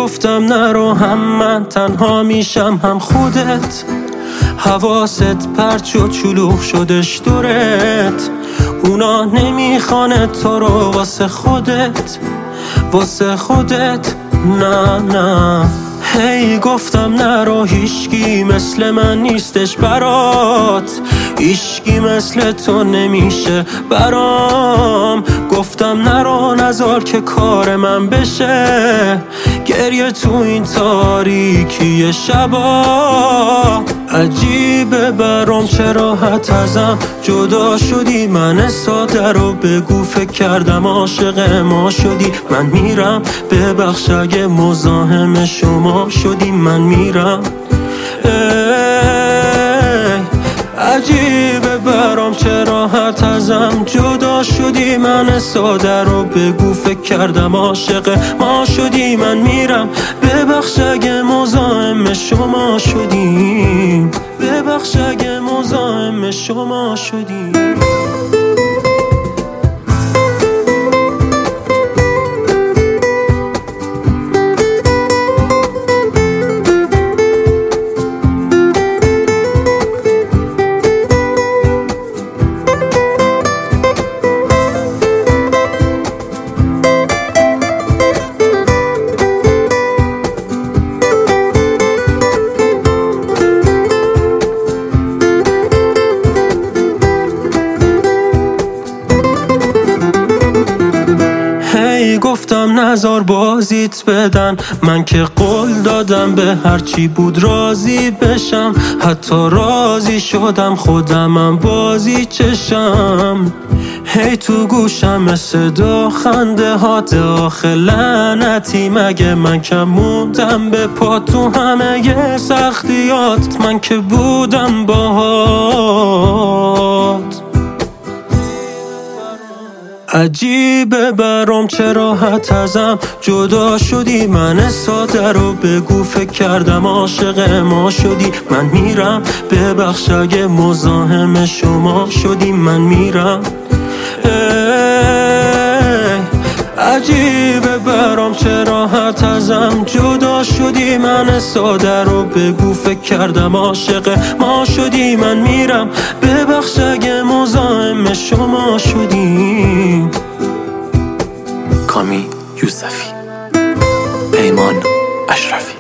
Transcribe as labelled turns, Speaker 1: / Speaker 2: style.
Speaker 1: گفتم نرو، هم من تنها میشم هم خودت. حواست پرت شد، شلوغ شدش دورت. اونا نمیخوانه تو رو واسه خودت، واسه خودت. نه نه هی گفتم نرو، هیچکی مثل من نیستش برات، هیچکی مثل تو نمیشه برام. گفتم نرو، نذار که کار من بشه گریه تو این تاریکی شبا. عجیبه برام چه راحت ازم جدا شدی. من ساده رو بگو، فکر کردم عاشق ما شدی. من میرم، ببخش اگه مزاحم شما شدی. من میرم. عجیبه برام چه راحت ازم جدا شدی. من ساده رو بگو، فکر کردم عاشق ما شدی. من میرم، ببخش اگه مزاحم شما شدیم، ببخش اگه مزاحم شما شدیم. گفتم نذار بازیت بدن، من که قول دادم به هرچی بود راضی بشم. حتی راضی شدم خودمم بازی چشم. هی تو گوشم صدا خنده ها داخل لعنتی. مگه من کم موندم به پا تو همه سختیات؟ من که بودم باهات. عجیبه برام چه راحت ازم جدا شدی. من ساده رو بگو، فکر کردم عاشق ما شدی. من میرم، ببخش اگه مزاحم شما شدی. من میرم. عجیبه برام چه راحت ازم جدا شدی. من ساده رو بگو، فکر کردم عاشق ما شدی. من میرم، ببخش اگه مزاحم شما شدیم.
Speaker 2: کامی یوسفی، پیمان اشرفی.